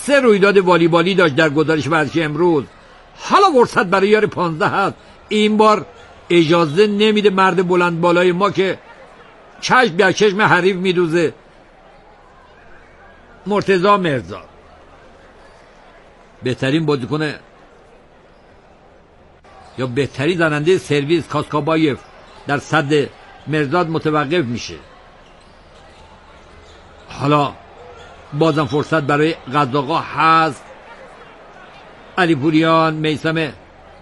3 رویداد والیبالی داشت در گزارش ورزشی امروز. حالا فرصت برای یار 15 هست. این بار اجازه نمیده مرد بلند بالای ما که چشم به چشم حریف میدوزه. مرتضی مرزا بهترین بازیکن یا بهترین زننده سرویس کاسکابایف در صد مرزاد متوقف میشه. حالا بازم فرصت برای قزاق‌ها هست. علیپوریان میثم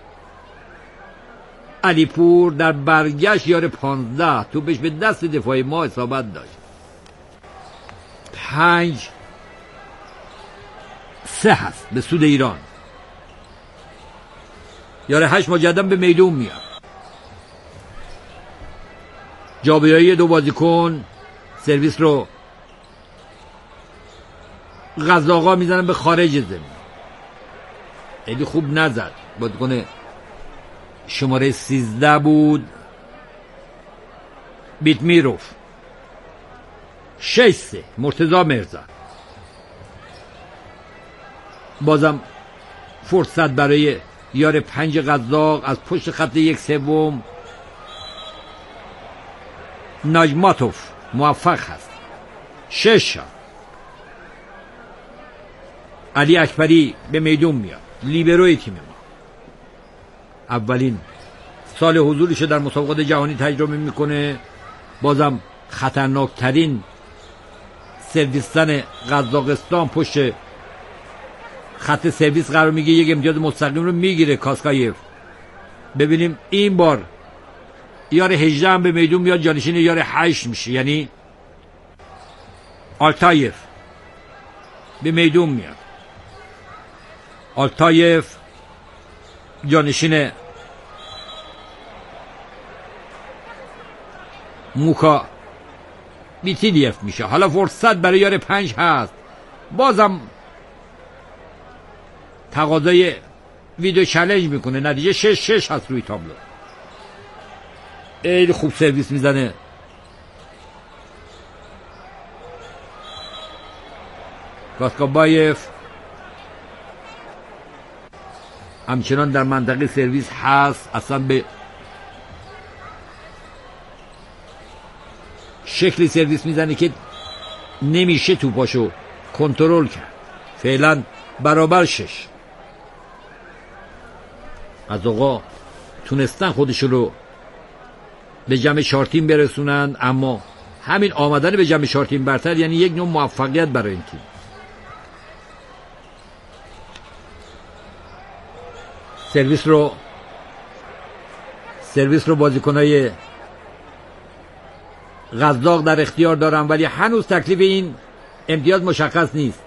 علیپور در برگشت یار 15 توپش به دست دفاعی ما اصابت داشت. 5-3 هست به سود ایران. یار 8 مجددا به میدون میاد. جابجایی 2 بازیکن. سرویس رو قزاق‌ها میزنن به خارج زمین. خیلی خوب نزد. بازیکن شماره 13 بود بیتمیروف. 6-3 مرتضی مرزا. بازم فرصت برای یار 5 قزاق از پشت خط 1/3. ناجماتوف موفق هست. 6 علی اکبری به میدون میاد. لیبروی تیم ما اولین سال حضورش در مسابقات جهانی تجربه میکنه. بازم خطرناکترین سرویسزن قزاقستان پشت خط سرویس قرار میگه. یک امتیاز مستقیم رو میگیره کاسکایف. ببینیم این بار یار 18 هم به میدون میاد. جانشین یار 8 میشه، یعنی آلتایف به میدون میاد. آلتایف جانشین موکا بیتیلیف میشه. حالا فرصت برای یار 5 هست. بازم تقاضای ویدیو چالش میکنه. نتیجه 6-6 هست روی تابلو. خیلی خوب سرویس میزنه کاسکابایف. همچنان در منطقه سرویس هست. اصلا به شکلی سرویس میزنه که نمیشه توپاشو کنترل کرد. فعلا برابر 6. از آقا تونستن خودشو رو به جمع 4 تیم برسونن، اما همین آمدن به جمع 4 تیم برتر یعنی یک نوع موفقیت برای این تیم. سرویس رو بازیکنای قزاق در اختیار دارن، ولی هنوز تکلیف این امتیاز مشخص نیست.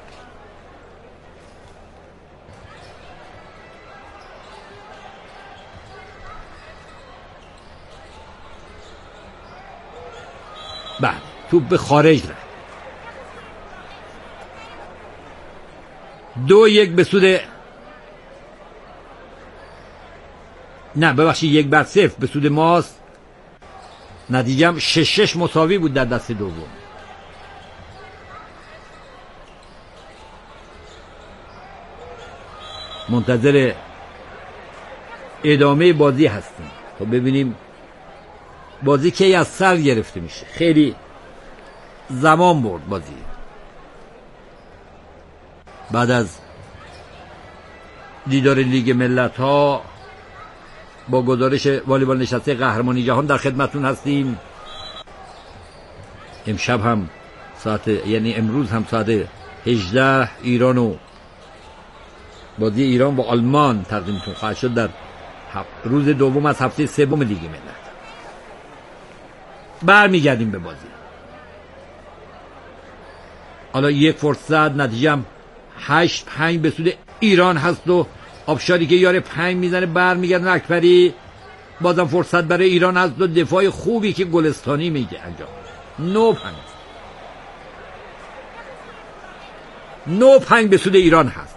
بله توپ به خارج رفت. 2-1 به سود نه ببخشید 1-0 به سود ماست. نتیجه هم 6-6 مساوی بود در دست دوم. منتظر ادامه بازی هستیم تا ببینیم بازی کی از سر گرفته میشه. خیلی زمان برد بازی. بعد از دیدار لیگ ملت‌ها با گزارش والیبال نشسته قهرمانی جهان در خدمتتون هستیم. امشب هم یعنی امروز هم ساعت 18 ایران و بازی ایران با آلمان تقدیمتون خواهد شد در روز دوم از هفته سوم لیگ ملت. برمیگردیم به بازی. حالا یک فرصت، نتیجه 8-5 به سود ایران هست و آبشاری که یار 5 میزنه برمیگردن اکبری. بازم فرصت برای ایران هست و دفاع خوبی که گلستانی میگه انجام. 9-5 به سود ایران هست.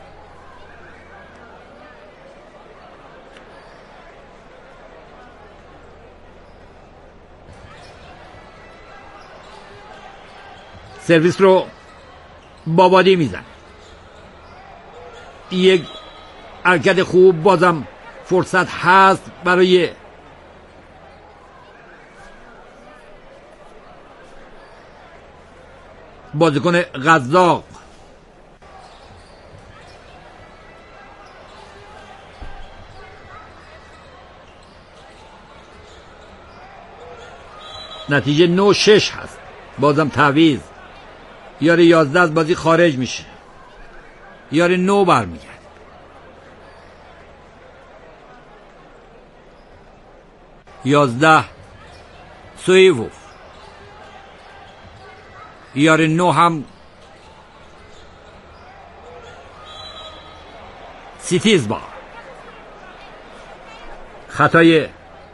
سرویس رو بابادی میزنه. یک حرکت خوب، بازم فرصت هست برای بازیکن قزاق. نتیجه 9-6 هست. بازم تعویض، یار 11 از بازی خارج میشه، یار 9 برمیگرد. یازده سویوف، یار 9 هم سیتیزبا. خطای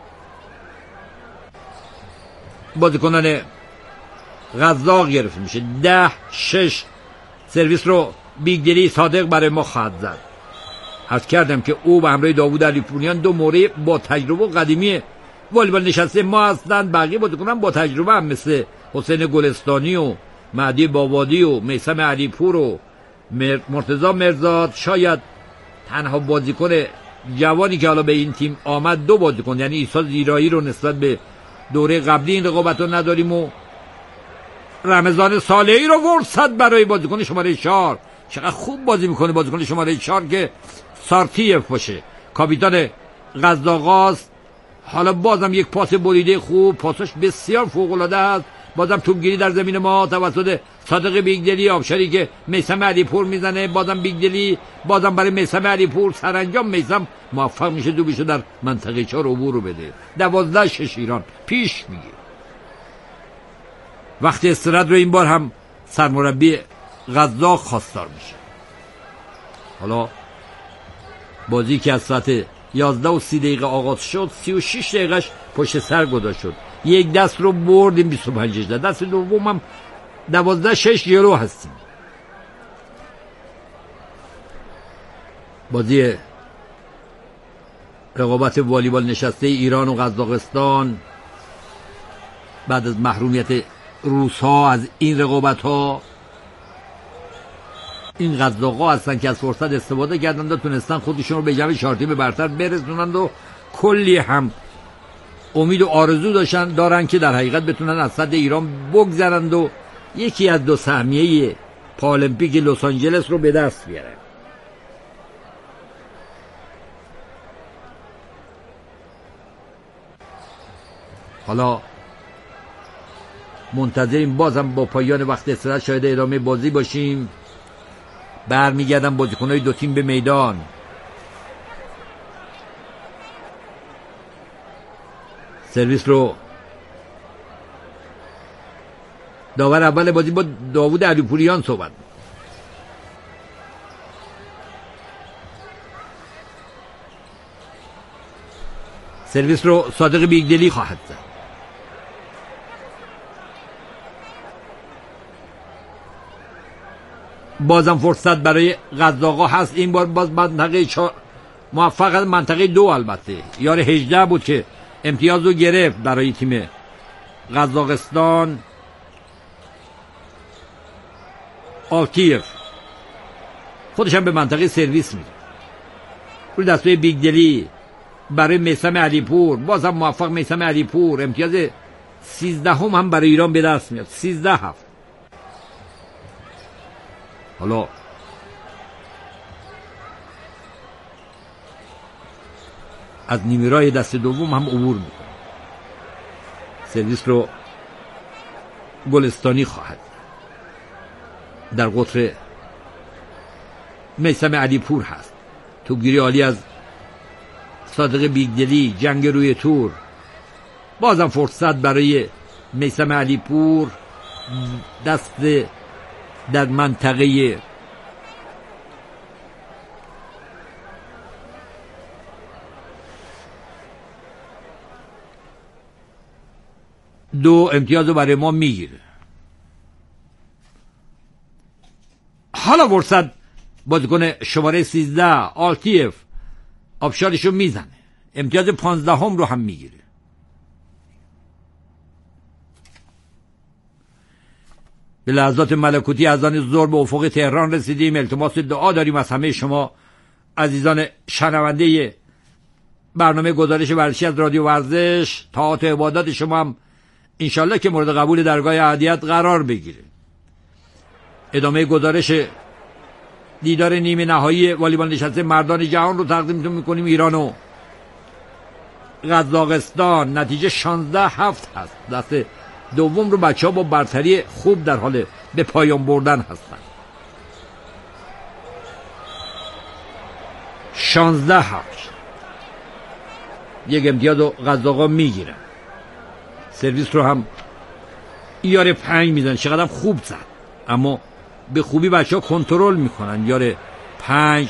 بازیکنان قزاق گرفته میشه. 10-6 سرویس رو بیگدلی صادق برای ما خواهد زد. عرض کردم که او به همراه داوود علیپوریان دو مورد با تجربه و قدیمی والیبال نشسته ما هستند. بقیه بازیکنان با تجربه هم مثل حسین گلستانی و مهدی بابادی و میثم علیپور و مرتضی مرزاد. شاید تنها بازیکن جوانی که حالا به این تیم آمد دو بازیکن، یعنی عیسی زیرایی رو نسبت به دوره قبلی این رقابت رو نداریم و رمضان صالحی رو فرصت برای بازیکن شماره 4. چقدر خوب بازی میکنه بازیکن شماره 4 که سارتیف باشه، کاپیتان قزاقاست. حالا بازم یک پاس بریده خوب، پاسش بسیار فوق العاده است. بازم توپگیری در زمین ما توسط صادق بیگدلی. آبشاری که میثم علیپور میزنه، بازم بیگدلی، بازم برای میثم علیپور. سرانجام میثم موفق میشه دوبیشو در منطقه 4 عبور رو بده. 12-6 ایران پیش میگیره. وقت استراحت رو این بار هم سرمربی قزاق خواستار میشه. حالا بازی که از ساعت 11:30 آغاز شد، 36 دقیقهش پشت سر گذاشت شد. یک دست رو بردیم 25 دست دوم هم 12-6 جلو هستیم. بازی رقابت والیبال نشسته ایران و قزاقستان بعد از محرومیت روس‌ها از این رقابت‌ها، این قزاق‌ها هستن که از فرصت استفاده کردند و تونستن خودشون رو به جمع 4 تیم برتر برسونند و کلی هم امید و آرزو دارن که در حقیقت بتونن از صد ایران بگذرند و یکی از 2 سهمیه پارالمپیک لس آنجلس رو به دست بیارن. حالا منتظریم بازم با پایان وقت استراحت شاید ادامه بازی باشیم. برمیگردن بازیکن‌های 2 تیم به میدان. سرویس رو داور اول بازی با داوود علیپوریان صحبت. سرویس رو صادق بیگدلی خواهد زد. بازم فرصت برای قزاق‌ها هست. این بار باز منطقه 4 موفق منطقه 2 البته یار 18 بود که امتیاز رو گرفت برای تیم قزاقستان. آلتیف خودش هم به منطقه سرویس میره روی دستوی بیگدلی برای میثم علیپور. بازم موفق میثم علیپور. امتیاز 13 هم برای ایران به دست میاد. 13-7. حالا از نیمه راه دست دوم هم عبور میکنه. سرویس رو گلستانی خواهد در قطر میثم علیپور هست. توپگیری عالی از صادق بیگدلی. جنگ روی تور. بازم فرصت برای میثم علیپور. دست در منطقه دو امتیاز رو برای ما میگیره. حالا فرصت بازیکن شماره 13 آلتیف آبشارشو میزنه. امتیاز 15 رو هم میگیره. به لحظات ملکوتی از آن ظهر به افق تهران رسیدیم. التماس دعا داریم از همه شما عزیزان شنونده برنامه گزارش ورزشی از رادیو ورزش، طاعات و عبادات شما هم انشالله که مورد قبول درگاه احدیت قرار بگیره. ادامه گزارش دیدار نیمه نهایی والیبال نشسته مردان جهان رو تقدیمتون میکنیم. ایران و قزاقستان نتیجه 16-7 هست. دست دوم رو بچه‌ها با برتری خوب در حال به پایان بردن هستن. 16-7 یک امتیاز رو قزاقا میگیرن. سرویس رو هم یار 5 میزن. چقدر خوب زد، اما به خوبی بچه‌ها کنترل میکنن. یار 5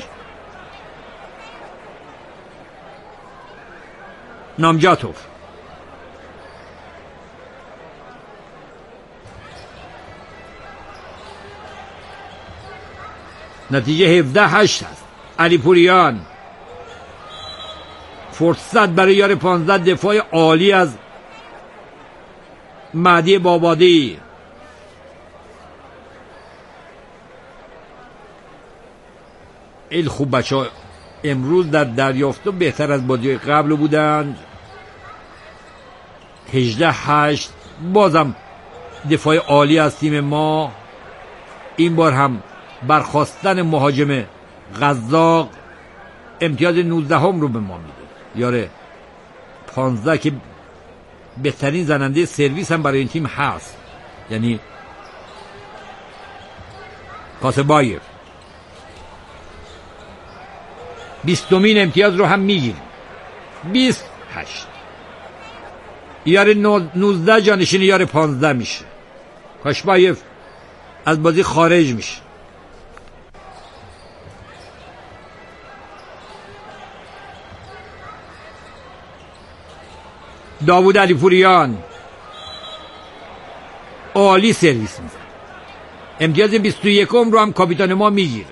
نامجاتوف. نتیجه 17-8 هست. علی پوریان فرصت برای یار 15. دفاع عالی از مهدی بابادی. خیلی خوب بچه‌ها امروز در دریافت بهتر از بازی قبل بودند. 18-8 بازم دفاع عالی از تیم ما. این بار هم برخاستن مهاجم قزاق امتیاز 19 رو به ما میده. یار 15 که بهترین زننده سرویس هم برای این تیم هست، یعنی کاسبایف. 20مین امتیاز رو هم میگیریم. 28 یار 19 جانشین یار 15 میشه. کاشبایف از بازی خارج میشه. داوود علی پوریان عالی سرویس میزن. امتیاز 21 رو هم کاپیتان ما میگیره.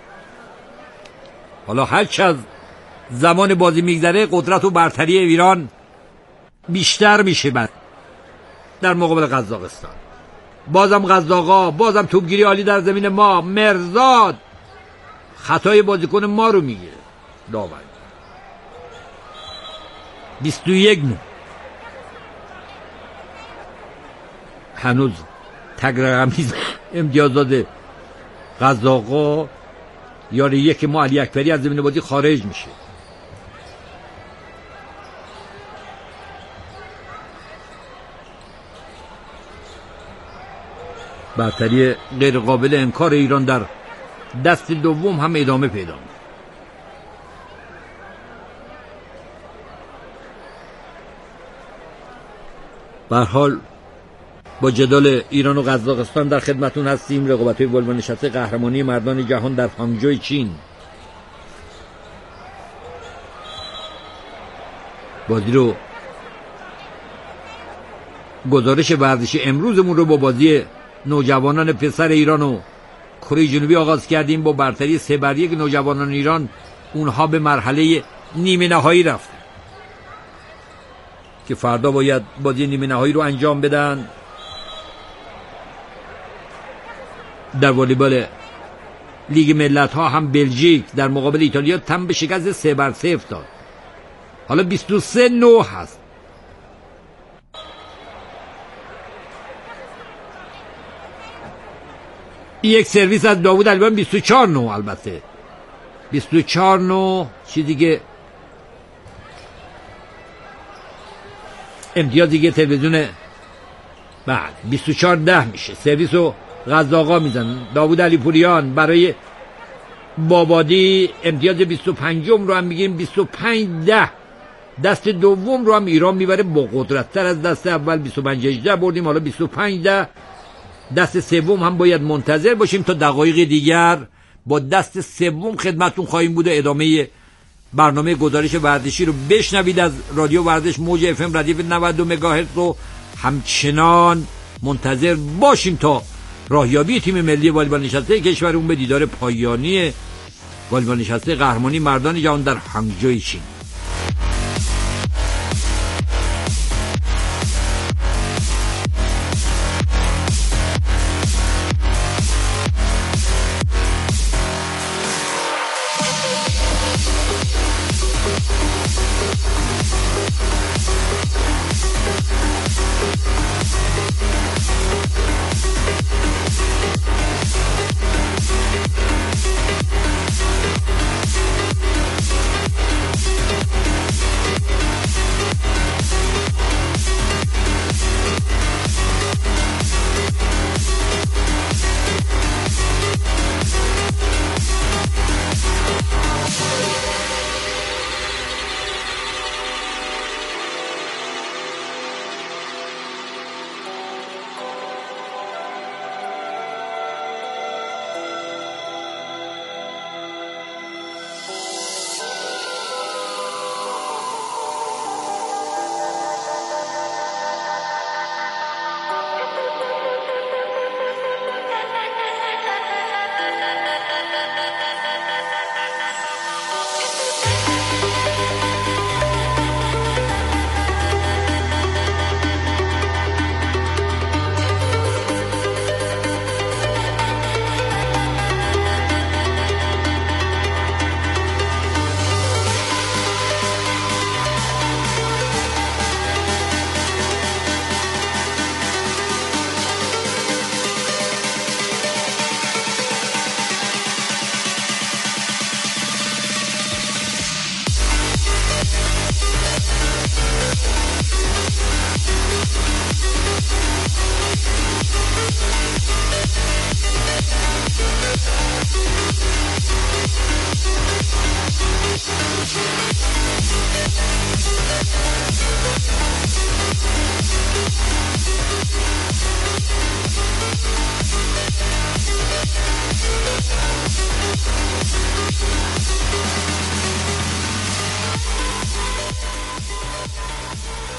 حالا هرچه از زمان بازی میگذره قدرت و برتری ایران بیشتر میشه در مقابل قزاقستان. بازم قزاقا، بازم توپگیری عالی در زمین ما. مرزاد خطای بازیکن ما رو میگیره. داور 21 هنوز تگ رقمی امتیاز داده قزاقا. یار یک ما علی اکبری از زمین بازی خارج میشه. برتری غیر قابل انکار ایران در دست دوم هم ادامه پیدا می‌کنه. به هر حال با جدال ایران و قزاقستان در خدمتون هستیم. رقابت‌های والیبال نشسته قهرمانی مردان جهان در هانگجو چین. بازی رو گزارش ورزشی امروزمون رو با بازی نوجوانان پسر ایران و کره جنوبی آغاز کردیم. با برتری 3-1 نوجوانان ایران اونها به مرحله نیمه نهایی رفتن که فردا باید بازی نیمه نهایی رو انجام بدن. در والیبال لیگ ملت‌ها هم بلژیک در مقابل ایتالیا تم به شکست 3-0 داد. حالا 23-9 هست. یک سرویس از داوود علیبان. 24-9 البته 24-9 چیزی که امتیاز دیگه تلویزیون بعد 24-10 میشه. سرویس رو قزاقا میزنن. داوود علی پوریان برای بابادی امتیاز 25 رو هم میگیم. 25-10 دست دوم رو هم ایران میبره با قدرت تر از دست اول. 25-18 بردیم، حالا 25-10 دست سوم هم باید منتظر باشیم تا دقایق دیگر با دست سوم خدمتتون خواهیم بود. ادامه برنامه گزارش ورزشی رو بشنوید از رادیو ورزش موج اف ام ردیف 92 مگاهرتز رو همچنان منتظر باشیم تا راهیابی تیم ملی والیبال نشسته کشورمون به دیدار پایانی والیبال نشسته قهرمانی مردان جهان در هانگجو چین.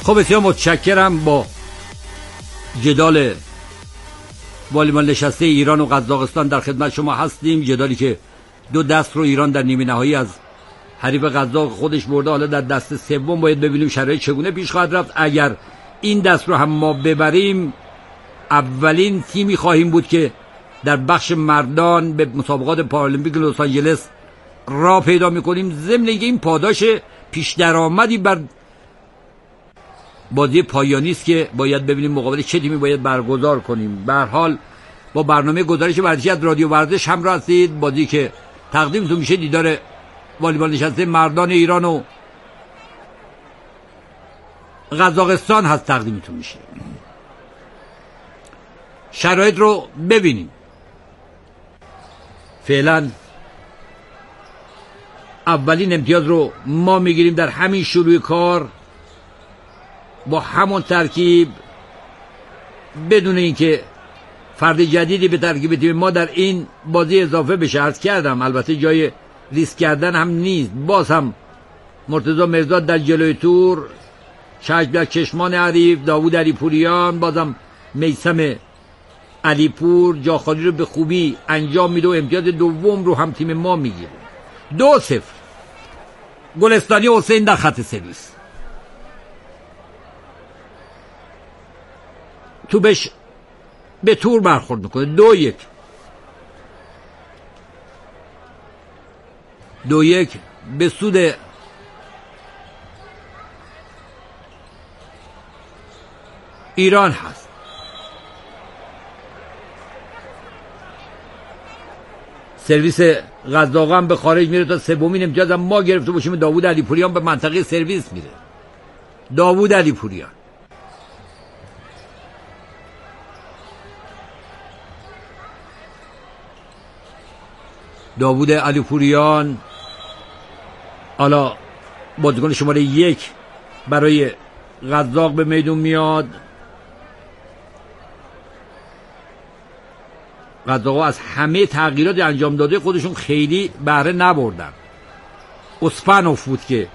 خب بسیار متشکرم. با جدال والیبال نشسته ایران و قزاقستان در خدمت شما هستیم. جدالی که 2 دست رو ایران در نیمه نهایی از حریف قزاق خودش برده. حالا در دست سوم باید ببینیم شرایط چگونه پیش خواهد رفت. اگر این دست رو هم ما ببریم اولین تیمی خواهیم بود که در بخش مردان به مسابقات پارالمپیک لس آنجلس راه پیدا میکنیم. ضمن اینکه این پاداش پیش درآمدی بر بازی پایانی است که باید ببینیم مقابل چه تیمی باید برگزار کنیم. به هر حال با برنامه گزارش ورزشی از رادیو ورزش همراه هستید. بازی که تقدیمتون میشه دیدار والیبال نشسته مردان ایران و قزاقستان هست، تقدیمتون میشه. شرایط رو ببینیم. فعلا اولین امتیاز رو ما میگیریم در همین شروع کار با همون ترکیب، بدون اینکه فرد جدیدی به ترکیب تیم ما در این بازی اضافه بشه. عرض کردم البته جای ریسک کردن هم نیست. باز هم مرتضی مرزاد در جلوی تور، شجبک چشمان حریف، داوود علیپوریان، بازم میثم علیپور جاخالی رو به خوبی انجام میده و امتیاز دوم رو هم تیم ما میگیره. 2-0 گلستانی حسین در خط سرویس. توپش به تور برخورد میکنه. 2-1 به سود ایران هست. سرویس قزاقان به خارج میره تا سومین امتیاز هم ما گرفته باشیم. داوود علیپوریان به منطقه سرویس میره. داوود علیپوریان حالا بازیکن شماره 1 برای قزاق به میدون میاد. قزاق‌ها از همه تغییرات انجام داده خودشون خیلی بهره نبردن. اسپانوف بود که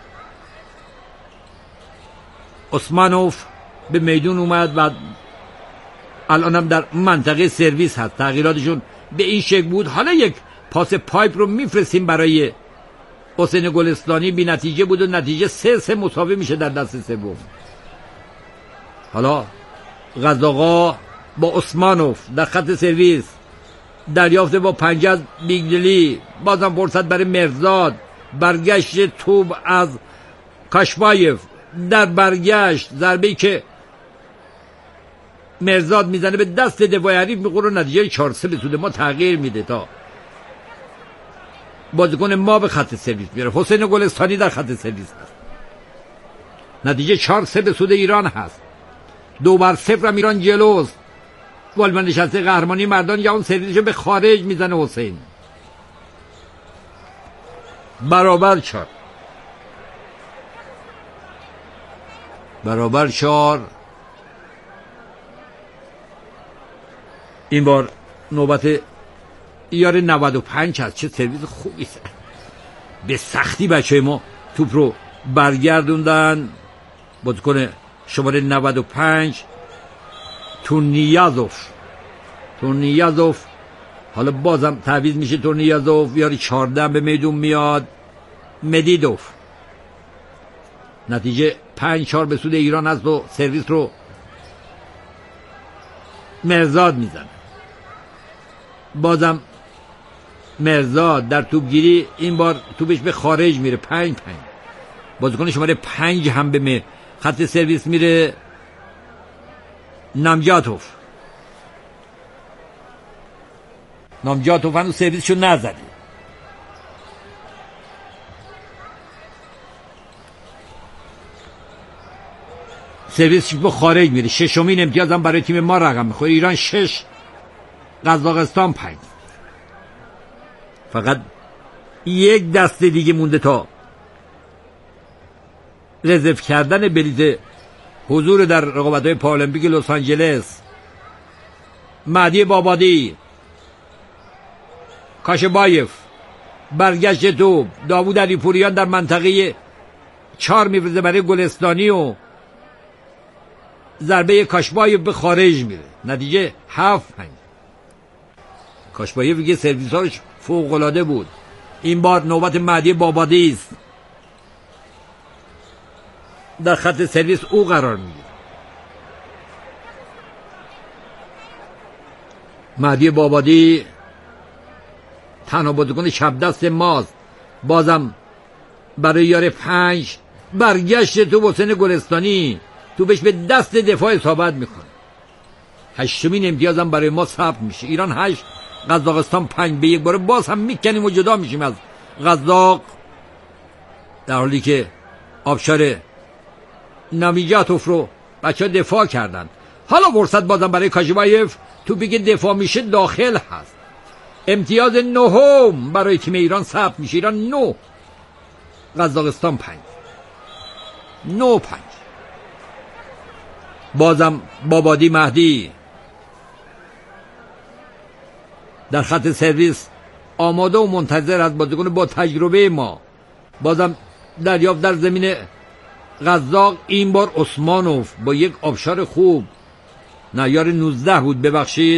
اسمانوف به میدون اومد و الان هم در منطقه سرویس هست. تغییراتشون به این شکل بود. حالا یک پاس پایپ رو میفرستیم برای حسین گلستانی، بی نتیجه بود و نتیجه 3-3 مساوی میشه در دست سوم. حالا قزاق‌ها با اسمانوف در خط سرویس دریافت با پنجه از بیگدلی، بازم فرصت برای مرزاد، برگشت توپ از کاشبایف در برگشت، ضربه‌ای که مرزاد میزنه به دست دفاع حریف میخوره. نتیجه 4-3 به سود ما تغییر میده تا بازیکن ما به خط سرویس میره. حسین گلستانی در خط سرویس هست. نتیجه 4-3 به سود ایران هست. 2-0 هم ایران جلوست. والیبال نشسته قهرمانی مردان یا اون سرویسشو به خارج میزنه حسین. برابر 4. این بار نوبت ایار 95 هست. چه سرویس خوبی است. به سختی بچه ما توپ رو برگردوندن. بازیکن شماره 95 تورنیازوف حالا بازم تعویض میشه. تورنیازوف یاری 14 به میدون میاد. مدیدوف. نتیجه 5-4 به سود ایران هست و سرویس رو مرزاد میزنه. بازم مرزاد در توپگیری این بار توپش به خارج میره. 5-5. بازیکن شماره 5 هم به خط سرویس میره. نامجاتوف هنوز سرویسشو نزده. سرویسش به خارج میره. 6مین امتیاز هم برای تیم ما رقم میخوره. ایران 6 قزاقستان 5. فقط یک دسته دیگه مونده تا رزرو کردن بلیت حضور در رقابت‌های پارالمپیک لس آنجلس. مهدی بابادی، کاشبایف، برگشت توپ، داوود علیپوریان در منطقه 4 میفرسته برای گلستانی و ضربه کاشبایف به خارج میره، نتیجه 7-5. کاشبایف دیگه سرویساش فوق‌العاده بود. این بار نوبت مهدی بابادی است. در خط سرویس او قرار میگیره. مهدی بابادی تنها بازیکن شب دست ماست. بازم برای یار 5 برگشت تو حسین گلستانی، تو بهش به دست دفاع اصابت میکنه. 8مین امتیازم برای ما ثبت میشه. ایران 8، قزاقستان 5-1. باره باز هم میکنیم و جدا میشیم از قزاق، در حالی که آبشار نامیجاتوف رو بچه ها دفاع کردن. حالا فرصت بازم برای کاشبایف، توپی که دفاع میشه داخل هست. امتیاز 9 برای تیم ایران ثبت میشه. ایران 9، قزاقستان 5. 9-5. بازم بابادی مهدی در خط سرویس آماده و منتظر از بازیکن با تجربه ما. بازم دریافت در زمین قزاق، این بار عثمانوف با یک آبشار خوب، نه یار 19 بود ببخشید.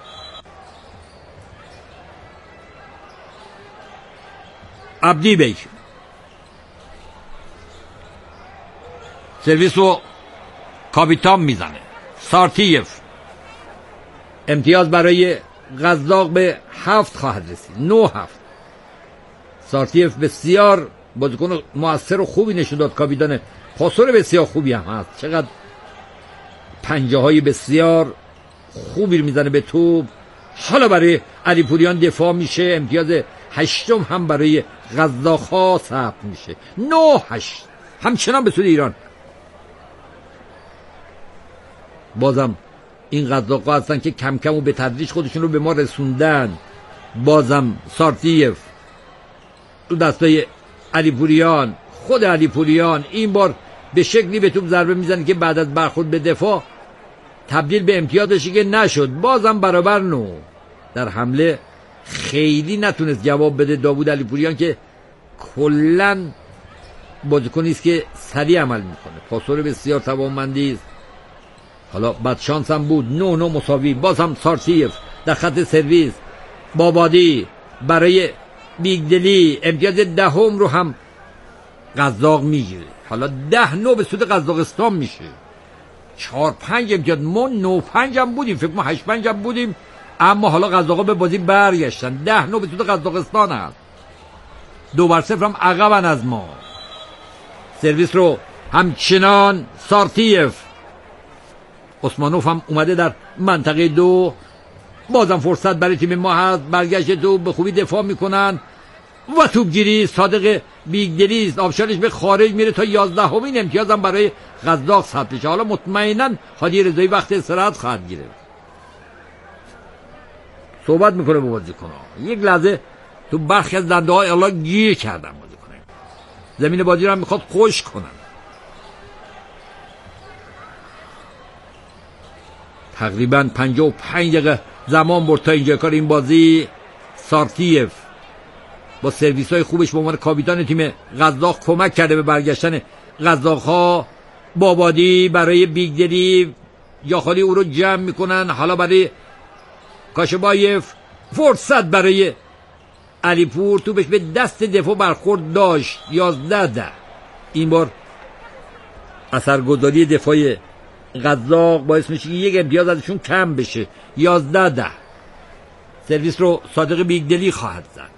عبدی بیک سرویس رو کاپیتان میزنه. سارتیف امتیاز برای قزاق به 7 خواهد رسید. 9-7. سارتیف بسیار بازیکن موثر و خوبی نشون داد. کاپیتان پاسور بسیار خوبی هم هست. چقدر پنجه های بسیار خوبی میزنه به توپ. حالا برای علی پوریان دفاع میشه. امتیاز 8 هم برای قزاق‌ها ثبت میشه. 9-8 همچنان به سود ایران. بازم این قزاق‌ها هستن که کم کم و به تدریج خودشون رو به ما رسوندن. بازم سارتیف تو دستای علی پوریان، خود علی پوریان این بار به شکلی به توپ ضربه میزنه که بعد از برخورد به دفاع تبدیل به امتیازش که نشد. بازم برابر 9. در حمله خیلی نتونست جواب بده داوود علی پوریان که کلن بازیکنی است که سریع عمل میکنه، پاسور بسیار توانمندی است. حالا بد شانس هم بود. 9-9 مساوی. باز هم سارتیف در خط سرویس. بابادی برای بیگدلی امتیاز 10 رو هم قزاق میگیره. حالا 10-9 به سود قزاقستان میشه. 4-5 امتیاز. ما 9-5 هم بودیم، فکر کنم 8-5 هم بودیم، اما حالا قزاق‌ها به بازی برگشتن. 10-9 به سود قزاقستان هست. 2-0 هم عقبن از ما. سرویس رو همچنان سارتیف. عثمانوف هم اومده در منطقه 2. بازم فرصت برای تیم ما هست. برگشت تو به خوبی دفاع میکنن و توپگیری صادق بیگدلی است. آبشارش به خارج میره تا 11مین امتیاز هم برای قزاق ثبت میشه. حالا مطمئنا هادی رضایی وقت استراحت خواهد گرفت. صحبت میکنه با بازیکن‌ها. یک لحظه تو برخی از دنده‌های الله گیر کردن بازیکن‌ها. زمین بازی رو هم میخواد خشک کنن. تقریبا 55 دقیقه زمان برد تا اینجا کار این بازی. سارتیف با سرویس های خوبش به عنوان کاپیتان تیم قزاق کمک کرده به برگشتن قزاق‌ها. بابادی برای بیگدلی یا خالی او رو جمع میکنن. حالا برای کاشبایف فرصت برای علیپور، توپش به دست دفاع برخورد داشت. 11-10. این بار اثرگذاری دفاعی قزاق باعث میشه که یک امتیاز ازشون کم بشه. 11-10. سرویس رو صادق بیگدلی خواهد زد.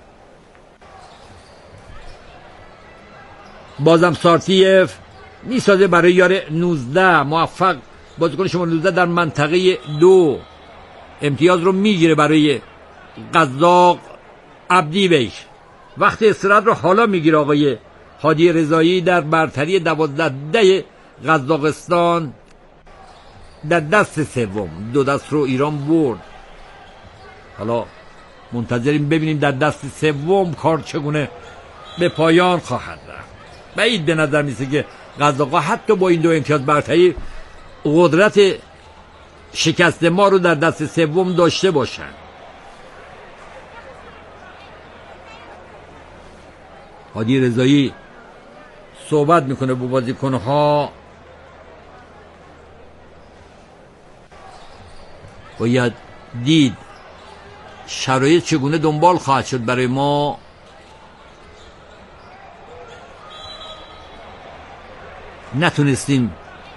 بازم سارتیف میسازه برای یار 19. موفق بازیکن شماره 19 در منطقه 2 امتیاز رو میگیره برای قزاق. عبدی بیش وقت استراحت رو حالا میگیره آقای هادی رضایی در برتری 12 قزاقستان در دست سوم. 2 دست رو ایران برد. حالا منتظریم ببینیم در دست سوم کار چگونه به پایان خواهد رفت. بعید به نظر میسه که قزاق‌ها حتی با این 2 امتیاز برتری قدرت شکست ما رو در دست سوم داشته باشن. هادی رضایی صحبت میکنه با بازیکن‌ها. باید دید شرایط چگونه دنبال خواهد شد برای ما. نتونستیم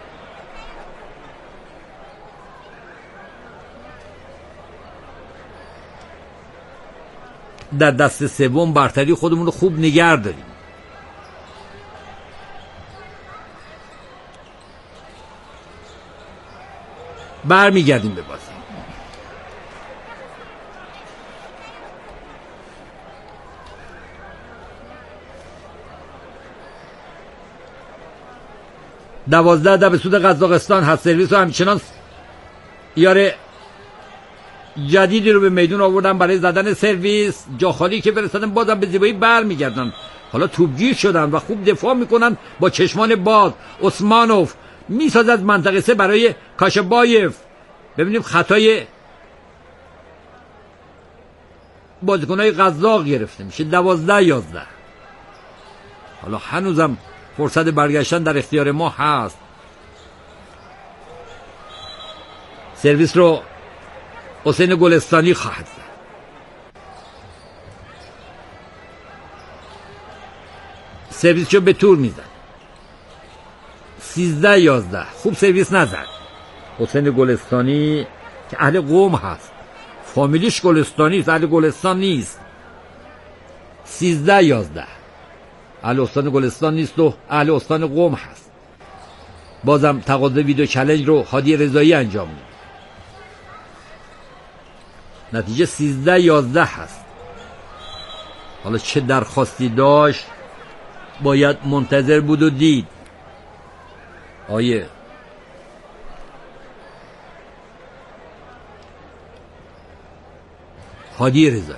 در دست سوم برتری خودمون رو خوب نگه داریم. برمیگردیم به بازی. دوازده به سود قزاقستان هست. سرویس رو همچنان یاره جدیدی رو به میدون آوردن برای زدن سرویس. جا خالی که برسدن بازم به زیبایی برمیگردن. حالا توپگیر شدن و خوب دفاع میکنن با چشمان باز. عثمانوف میسازد از منطقه 3 برای کاشبایف. ببینیم خطای بازیکنهای قزاق گرفته میشه. 12-11. حالا هنوزم فرصت برگشتن در اختیار ما هست. سرویس رو حسین گلستانی خواهد زد. سرویس رو به تور میزد. 13-11. خوب سرویس نزد حسین گلستانی که اهل قم هست. فامیلیش گلستانی است، اهل گلستان نیست. 13-11. اهل استان گلستان نیست و اهل استان قم هست. بازم تقاضای ویدیو چالش رو هادی رضایی انجام میده. نتیجه 13-11 هست. حالا چه درخواستی داشت باید منتظر بود و دید. آیه هادی رضایی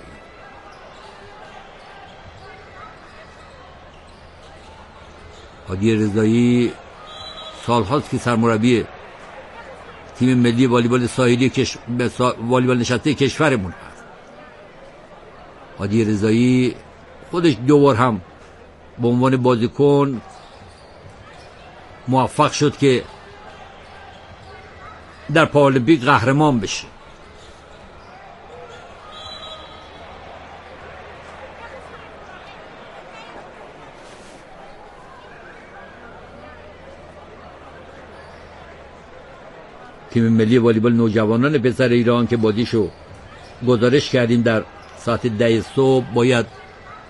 سالهاست که سرمربی تیم ملی والیبال ساحلی والیبال نشسته کشورمون هست. هادی رضایی خودش 2 بار هم به عنوان بازیکن موفق شد که در پارالمپیک قهرمان بشه. تیم ملی والیبال نوجوانان پسر ایران که بازیشو گزارش کردیم در ساعت 10 صبح باید